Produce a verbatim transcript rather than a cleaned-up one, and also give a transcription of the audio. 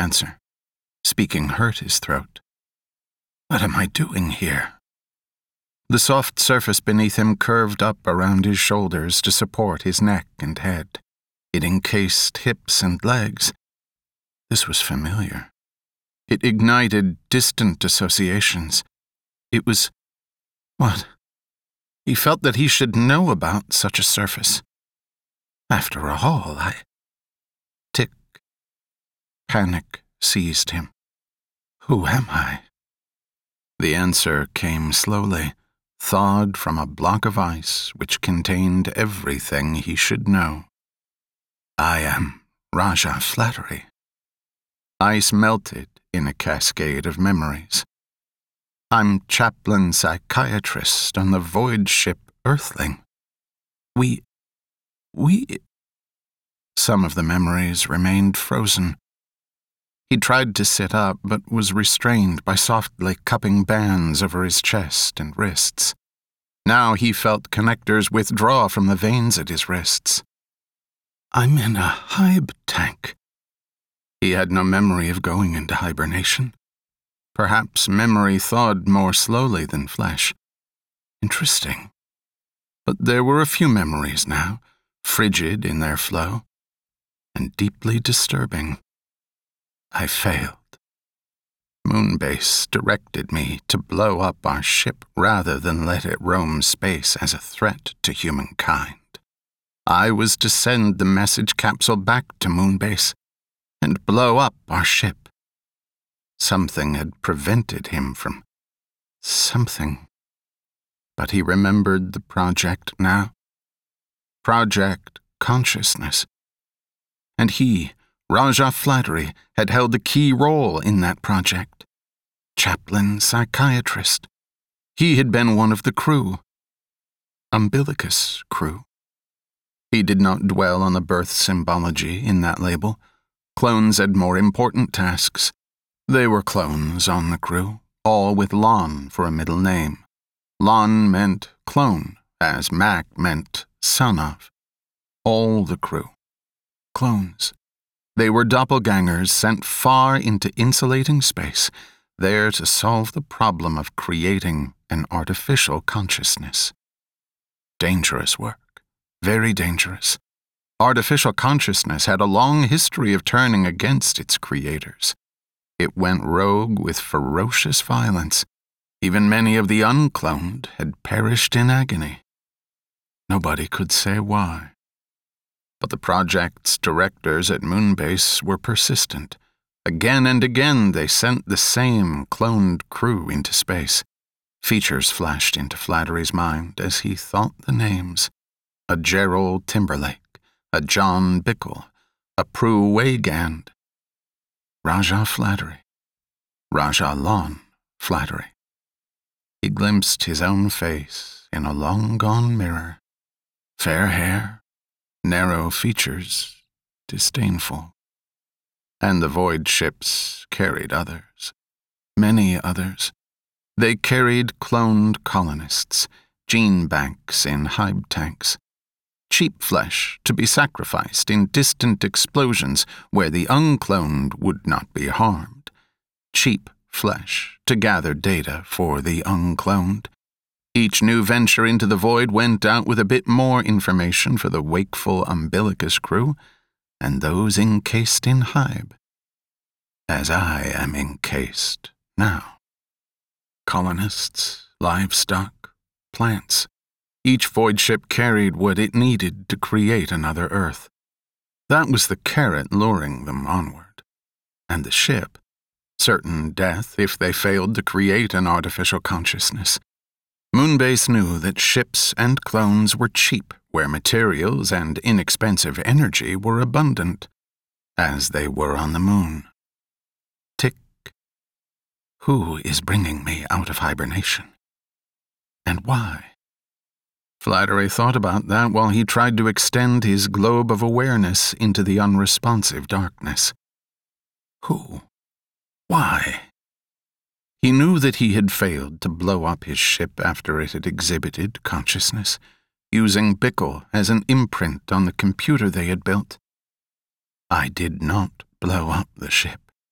answer. Speaking hurt his throat. What am I doing here? The soft surface beneath him curved up around his shoulders to support his neck and head. It encased hips and legs. This was familiar. It ignited distant associations. It was... what? He felt that he should know about such a surface. After all, I... Tick. Panic seized him. Who am I? The answer came slowly, thawed from a block of ice which contained everything he should know. I am Raja Flattery. Ice melted in a cascade of memories. I'm chaplain psychiatrist on the void ship Earthling. We... we... Some of the memories remained frozen. He tried to sit up, but was restrained by softly cupping bands over his chest and wrists. Now he felt connectors withdraw from the veins at his wrists. I'm in a hibe tank. He had no memory of going into hibernation. Perhaps memory thawed more slowly than flesh. Interesting. But there were a few memories now, frigid in their flow, and deeply disturbing. I failed. Moonbase directed me to blow up our ship rather than let it roam space as a threat to humankind. I was to send the message capsule back to Moonbase and blow up our ship. Something had prevented him from... something. But he remembered the project now. Project Consciousness. And he, Raja Flattery, had held a key role in that project. Chaplain psychiatrist. He had been one of the crew. Umbilicus crew. He did not dwell on the birth symbology in that label. Clones had more important tasks. They were clones on the crew, all with Lon for a middle name. Lon meant clone, as Mac meant son of. All the crew. Clones. They were doppelgangers sent far into insulating space, there to solve the problem of creating an artificial consciousness. Dangerous work. Very dangerous. Artificial consciousness had a long history of turning against its creators. It went rogue with ferocious violence. Even many of the uncloned had perished in agony. Nobody could say why. But the project's directors at Moonbase were persistent. Again and again they sent the same cloned crew into space. Features flashed into Flattery's mind as he thought the names. A Gerald Timberlake, a John Bickle, a Prue Weygand. Raja Flattery. Raja Lon Flattery. He glimpsed his own face in a long-gone mirror. Fair hair, narrow features, disdainful. And the void ships carried others. Many others. They carried cloned colonists, gene banks in hive tanks. Cheap flesh to be sacrificed in distant explosions where the uncloned would not be harmed. Cheap flesh to gather data for the uncloned. Each new venture into the void went out with a bit more information for the wakeful umbilicus crew and those encased in hive. As I am encased now. Colonists, livestock, plants. Each void ship carried what it needed to create another Earth. That was the carrot luring them onward. And the ship, certain death if they failed to create an artificial consciousness. Moonbase knew that ships and clones were cheap where materials and inexpensive energy were abundant, as they were on the moon. Tick. Who is bringing me out of hibernation? And why? Flattery thought about that while he tried to extend his globe of awareness into the unresponsive darkness. Who? Why? He knew that he had failed to blow up his ship after it had exhibited consciousness, using Bickle as an imprint on the computer they had built. I did not blow up the ship.